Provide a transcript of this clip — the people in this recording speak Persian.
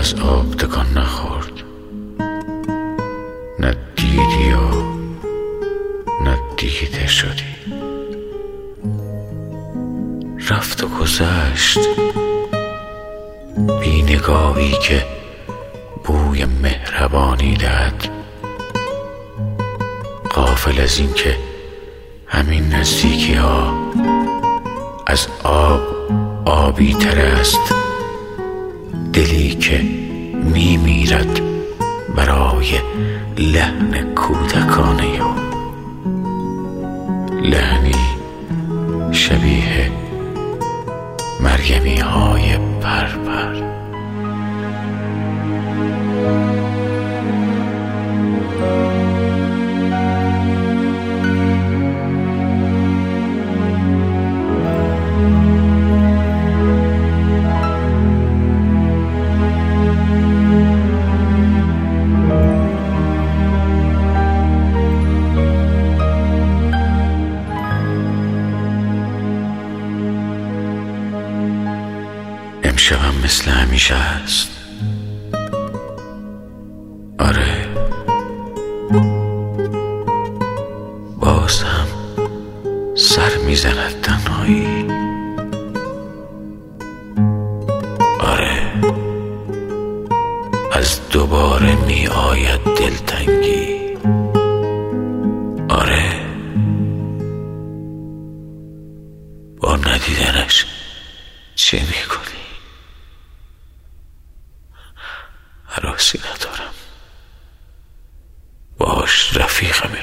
از آب تکان نخورد، نه دیدی و نه دیده شدی. رفت و گذشت بی نگاهی که بوی مهربانی دهد، غافل از این که همین نزدیکی ها از آب آبی تر است. دلی که می میرد برای لحن کودکانه و لحنی شبیه مرگمی های پرپر. امشبم مثل همیشه است. آره، باز هم سر میزند تنهایی. آره، از دوباره می آید دلتنگی. آره، با ندیدنش چه میکنی؟ هراسی ندارم، باش رفیقم